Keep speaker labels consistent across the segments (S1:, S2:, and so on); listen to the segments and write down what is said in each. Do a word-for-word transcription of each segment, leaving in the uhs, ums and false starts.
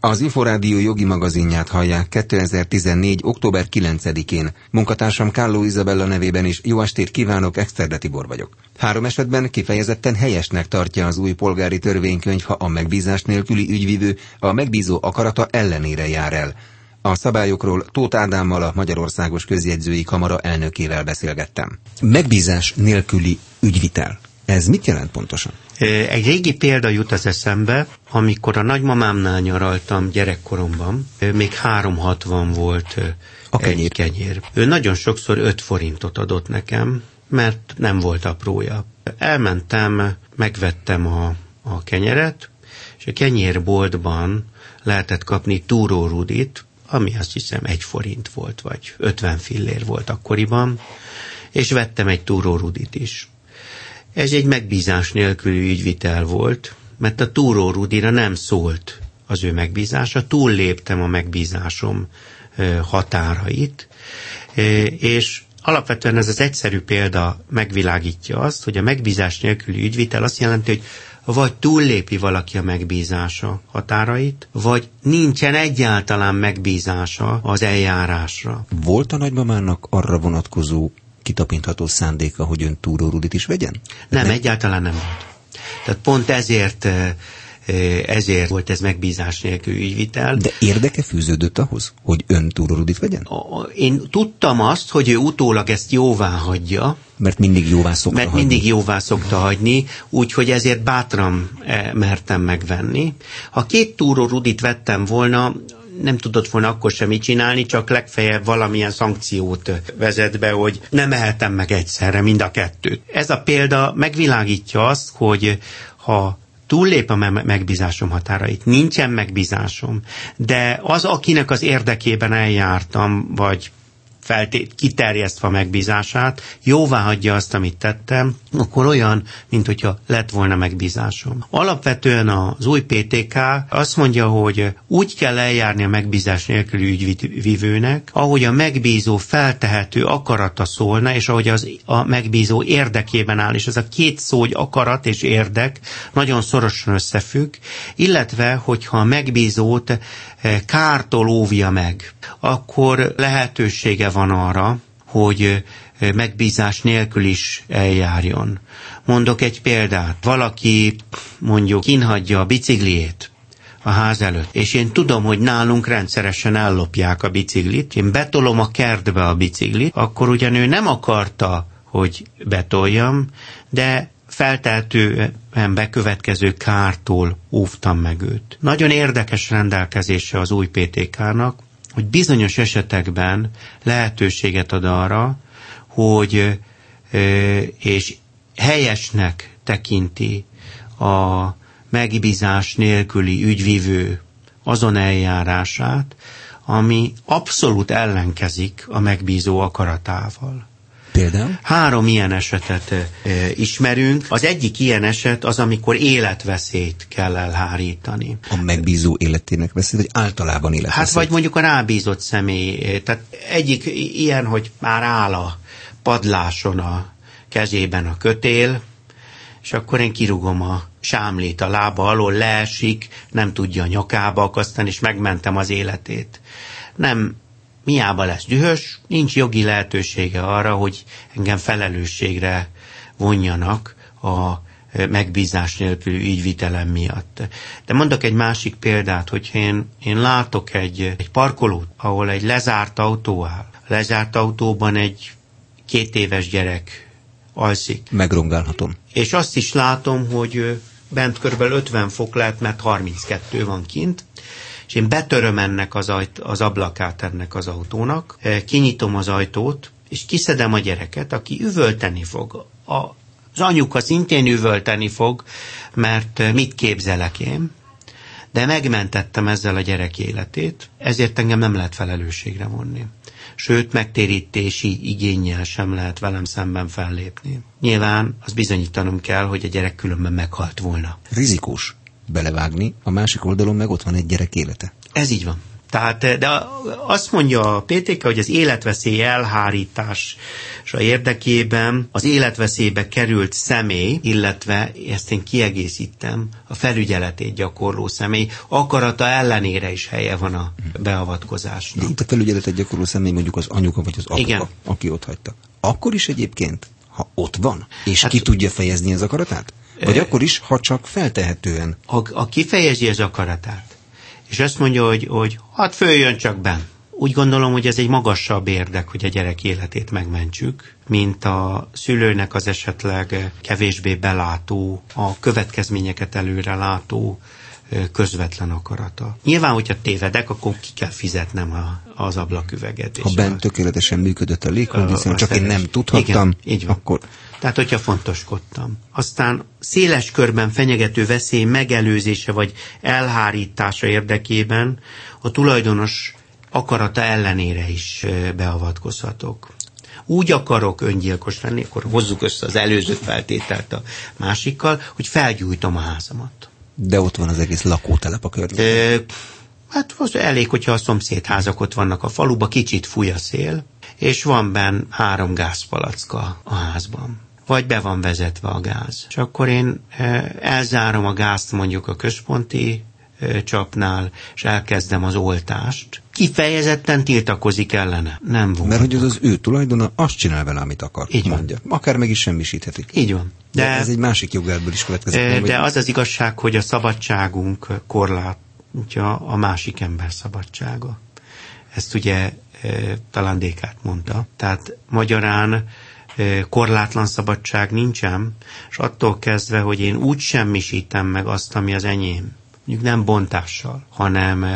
S1: Az Inforádió jogi magazinját hallják kétezer-tizennégy. október kilencedikén. Munkatársam Kálló Izabella nevében is jó estét kívánok, Exterde Tibor vagyok. Három esetben kifejezetten helyesnek tartja az új polgári törvénykönyv, ha a megbízás nélküli ügyvivő a megbízó akarata ellenére jár el. A szabályokról Tóth Ádámmal, a Magyarországos Közjegyzői Kamara elnökével beszélgettem. Megbízás nélküli ügyvitel. Ez mit jelent pontosan?
S2: Egy régi példa jut az eszembe, amikor a nagymamámnál nyaraltam gyerekkoromban, még három hatvan volt a kenyér. egy kenyér. Ő nagyon sokszor öt forintot adott nekem, mert nem volt aprója. Elmentem, megvettem a, a kenyeret, és a kenyérboltban lehetett kapni túrórudit, ami azt hiszem egy forint volt, vagy ötven fillér volt akkoriban, és vettem egy túrórudit is. Ez egy megbízás nélküli ügyvitel volt, mert a túrórudira nem szólt az ő megbízása, túlléptem a megbízásom határait, és alapvetően ez az egyszerű példa megvilágítja azt, hogy a megbízás nélküli ügyvitel azt jelenti, hogy vagy túllépi valaki a megbízása határait, vagy nincsen egyáltalán megbízása az eljárásra.
S1: Volt a nagymamának arra vonatkozó kitapintható szándéka, hogy ön túrórudit is vegyen?
S2: Nem, nem, egyáltalán nem volt. Tehát pont ezért, ezért volt ez megbízás nélkül ügyvitel.
S1: De érdeke fűződött ahhoz, hogy ön túrórudit vegyen?
S2: Én tudtam azt, hogy ő utólag ezt jóvá hagyja.
S1: Mert mindig jóvá szokta
S2: Mert
S1: hagyni.
S2: mindig jóvá szokta hagyni, úgyhogy ezért bátran mertem megvenni. Ha két túrórudit vettem volna, nem tudott volna akkor sem mit csinálni, csak legfeljebb valamilyen szankciót vezet be, hogy nem ehetem meg egyszerre mind a kettőt. Ez a példa megvilágítja azt, hogy ha túllép a megbízásom határait, nincsen megbízásom, de az, akinek az érdekében eljártam, vagy feltét, kiterjesztve a megbízását, jóvá hagyja azt, amit tettem, akkor olyan, mint hogyha lett volna megbízásom. Alapvetően az új pé té ká azt mondja, hogy úgy kell eljárni a megbízás nélküli ügyvivőnek, ahogy a megbízó feltehető akarata szólna, és ahogy az a megbízó érdekében áll, és ez a két szó, hogy akarat és érdek nagyon szorosan összefügg, illetve, hogyha a megbízót kártól óvja meg, akkor lehetősége van arra, hogy megbízás nélkül is eljárjon. Mondok egy példát. Valaki mondjuk kínhagyja a bicikliét a ház előtt, és én tudom, hogy nálunk rendszeresen ellopják a biciklit, én betolom a kertbe a biciklit, akkor ugyan ő nem akarta, hogy betoljam, de feltehetően bekövetkező kártól óvtam meg őt. Nagyon érdekes rendelkezése az új pé té ká-nak, hogy bizonyos esetekben lehetőséget ad arra, hogy és helyesnek tekinti a megbízás nélküli ügyvivő azon eljárását, ami abszolút ellenkezik a megbízó akaratával.
S1: Például?
S2: Három ilyen esetet e, ismerünk. Az egyik ilyen eset az, amikor életveszélyt kell elhárítani.
S1: A megbízó életének veszélyt, vagy általában életveszélyt?
S2: Hát vagy mondjuk a rábízott személy. Tehát egyik ilyen, hogy már áll a padláson a kezében a kötél, és akkor én kirúgom a sámlét a lába alól, leesik, nem tudja a nyakába akasztani, és megmentem az életét. Nem miába lesz dühös, nincs jogi lehetősége arra, hogy engem felelősségre vonjanak a megbízás nélküli ügyvitelem miatt. De mondok egy másik példát, hogy én, én látok egy, egy parkolót, ahol egy lezárt autó áll. A lezárt autóban egy két éves gyerek alszik.
S1: Megrongálhatom.
S2: És azt is látom, hogy bent körülbelül ötven fok lehet, mert harminckettő van kint, és én betöröm ennek az, ajt, az ablakát ennek az autónak, kinyitom az ajtót, és kiszedem a gyereket, aki üvölteni fog. A, az anyuka szintén üvölteni fog, mert mit képzelek én, de megmentettem ezzel a gyerek életét, ezért engem nem lehet felelősségre vonni. Sőt, megtérítési igénnyel sem lehet velem szemben fellépni. Nyilván azt bizonyítanom kell, hogy a gyerek különben meghalt volna.
S1: Rizikós belevágni, a másik oldalon meg ott van egy gyerek élete.
S2: Ez így van. Tehát, de azt mondja a pé té ká, hogy az életveszély elhárítása érdekében az életveszélybe került személy, illetve ezt én kiegészítem, a felügyeletét gyakorló személy akarata ellenére is helye van a beavatkozásnak.
S1: De itt a felügyeletet gyakorló személy mondjuk az anyuka vagy az apuka, igen, aki ott hagyta. Akkor is egyébként, ha ott van, és hát, ki tudja fejezni az akaratát? Vagy ö, akkor is, ha csak feltehetően?
S2: A, a kifejezi az akaratát, és azt mondja, hogy, hogy hát följön csak benn. Úgy gondolom, hogy ez egy magasabb érdek, hogy a gyerek életét megmentsük, mint a szülőnek az esetleg kevésbé belátó, a következményeket előre látó közvetlen akarata. Nyilván, hogyha tévedek, akkor ki kell fizetnem a, az ablaküveget.
S1: Ha bent tökéletesen működött a légkondició, csak én nem tudhattam, igen,
S2: így van. Akkor... Tehát, hogyha fontoskodtam. Aztán széles körben fenyegető veszély megelőzése vagy elhárítása érdekében a tulajdonos akarata ellenére is beavatkozhatok. Úgy akarok öngyilkos lenni, akkor hozzuk össze az előző feltételt a másikkal, hogy felgyújtom a házamat.
S1: De ott van az egész lakótelep a környéken.
S2: Hát az elég, hogyha a szomszédházak ott vannak a faluba, kicsit fúj a szél, és van benn három gázpalacka a házban. Vagy be van vezetve a gáz. És akkor én elzárom a gázt mondjuk a központi csapnál, és elkezdem az oltást. Kifejezetten tiltakozik ellene. Nem volt.
S1: Mert hogy az az ő tulajdona, azt csinál vele, amit akar.
S2: Így
S1: mondja.
S2: Van.
S1: Akár meg is semmisíthetik.
S2: Így van.
S1: De, de ez egy másik jogelvből is következik.
S2: De,
S1: nem,
S2: de az az igazság, hogy a szabadságunk korlátja a másik ember szabadsága. Ezt ugye e, talán Descartes mondta. Tehát magyarán e, korlátlan szabadság nincsen, és attól kezdve, hogy én úgy semmisítem meg azt, ami az enyém, mondjuk nem bontással, hanem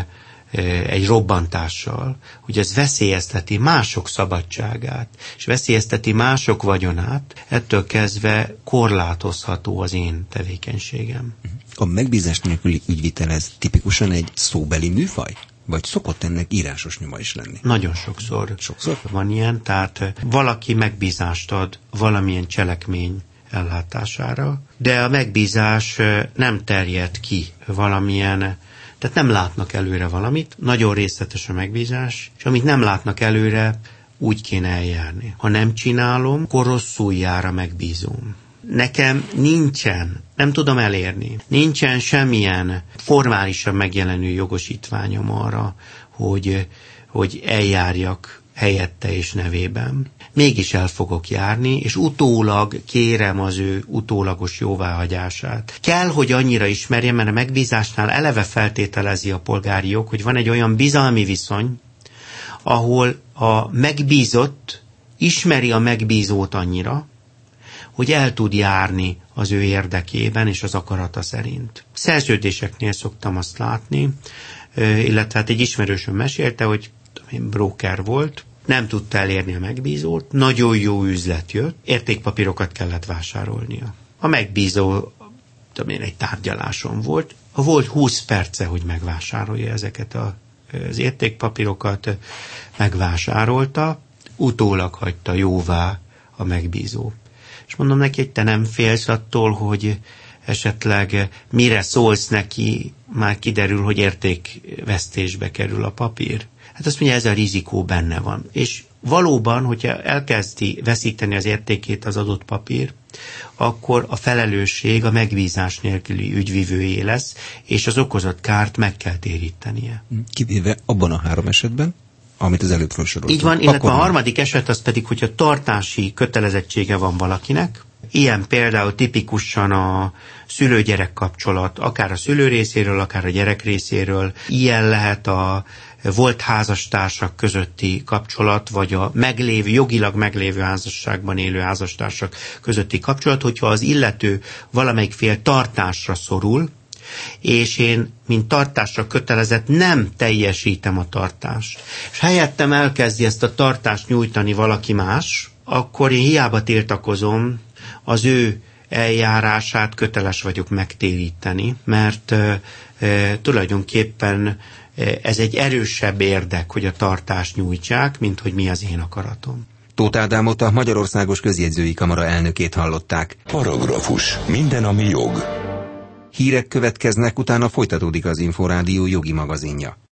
S2: egy robbantással, hogy ez veszélyezteti mások szabadságát, és veszélyezteti mások vagyonát, ettől kezdve korlátozható az én tevékenységem.
S1: A megbízás nélküli ügyvitel ez tipikusan egy szóbeli műfaj? Vagy szokott ennek írásos nyoma is lenni?
S2: Nagyon sokszor.
S1: Sokszor?
S2: Van ilyen, tehát valaki megbízást ad valamilyen cselekmény ellátására, de a megbízás nem terjed ki valamilyen, tehát nem látnak előre valamit, nagyon részletes a megbízás, és amit nem látnak előre, úgy kéne eljárni. Ha nem csinálom, akkor rosszul jár a megbízóm. Nekem nincsen, nem tudom elérni, nincsen semmilyen formálisan megjelenő jogosítványom arra, hogy, hogy eljárjak helyette és nevében. Mégis el fogok járni, és utólag kérem az ő utólagos jóváhagyását. Kell, hogy annyira ismerjem, mert a megbízásnál eleve feltételezi a polgári jog, hogy van egy olyan bizalmi viszony, ahol a megbízott ismeri a megbízót annyira, hogy el tud járni az ő érdekében és az akarata szerint. Szerződéseknél szoktam azt látni, illetve hát egy ismerősöm mesélte, hogy broker volt, nem tudta elérni a megbízót, nagyon jó üzlet jött, értékpapírokat kellett vásárolnia. A megbízó, tudom én, egy tárgyaláson volt, ha volt húsz perce, hogy megvásárolja ezeket a, az értékpapírokat, megvásárolta, utólag hagyta jóvá a megbízó. És mondom neki, hogy te nem félsz attól, hogy esetleg mire szólsz neki, már kiderül, hogy értékvesztésbe kerül a papír. Hát azt mondja, ez a rizikó benne van. És valóban, hogyha elkezdi veszíteni az értékét az adott papír, akkor a felelősség a megbízás nélküli ügyvivőjé lesz, és az okozott kárt meg kell térítenie.
S1: Kivéve abban a három esetben, amit az előbb felsoroltunk.
S2: Így van, illetve a harmadik eset az pedig, hogyha tartási kötelezettsége van valakinek, ilyen például tipikusan a szülő-gyerek kapcsolat, akár a szülő részéről, akár a gyerek részéről. Ilyen lehet a volt házastársak közötti kapcsolat, vagy a meglévő, jogilag meglévő házasságban élő házastársak közötti kapcsolat, hogyha az illető valamelyik fél tartásra szorul, és én, mint tartásra kötelezett, nem teljesítem a tartást. És helyettem elkezdi ezt a tartást nyújtani valaki más, akkor én hiába tiltakozom, az ő eljárását köteles vagyok megtéríteni, mert e, e, tulajdonképpen ez egy erősebb érdek, hogy a tartást nyújtsák, mint hogy mi az én akaratom.
S1: Tóth Ádámot, a Magyarországos Közjegyzői Kamara elnökét hallották.
S3: Paragrafus. Minden, ami jog.
S1: Hírek következnek, utána folytatódik az Inforádió jogi magazinja.